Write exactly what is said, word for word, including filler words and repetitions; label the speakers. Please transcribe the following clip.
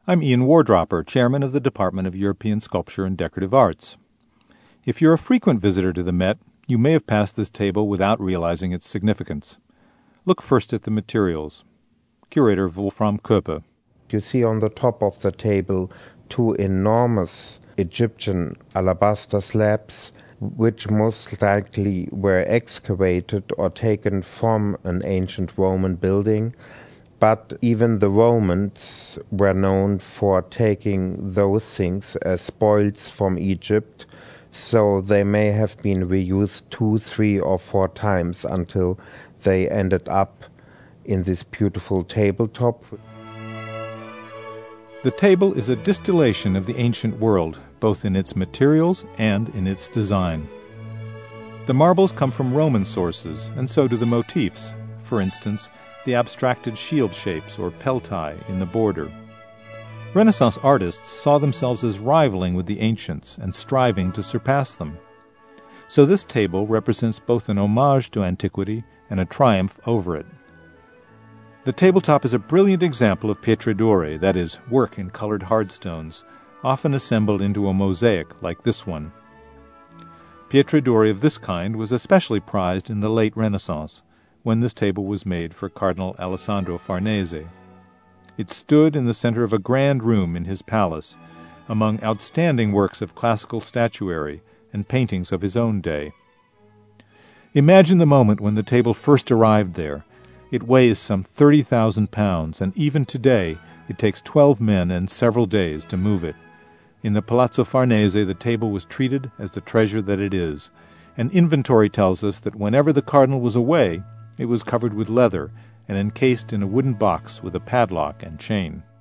Speaker 1: I'm Ian Wardropper, Chairman of the Department of European Sculpture and Decorative Arts. If you're a frequent visitor to the Met, you may have passed this table without realizing its significance. Look first at the materials. Curator Wolfram Köppe.
Speaker 2: You see on the top of the table two enormous Egyptian alabaster slabs, which most likely were excavated or taken from an ancient Roman building. But even the Romans were known for taking those things as spoils from Egypt, so they may have been reused two, three, or four times until they ended up in this beautiful tabletop.
Speaker 1: The table is a distillation of the ancient world, both in its materials and in its design. The marbles come from Roman sources, and so do the motifs. For instance, the abstracted shield shapes or peltae in the border. Renaissance artists saw themselves as rivaling with the ancients and striving to surpass them. So this table represents both an homage to antiquity and a triumph over it. The tabletop is a brilliant example of pietre dure, that is, work in colored hardstones, often assembled into a mosaic like this one. Pietre dure of this kind was especially prized in the late Renaissance, when this table was made for Cardinal Alessandro Farnese. It stood in the center of a grand room in his palace, among outstanding works of classical statuary and paintings of his own day. Imagine the moment when the table first arrived there. It weighs some thirty thousand pounds, and even today it takes twelve men and several days to move it. In the Palazzo Farnese, the table was treated as the treasure that it is, and inventory tells us that whenever the cardinal was away, it was covered with leather and encased in a wooden box with a padlock and chain.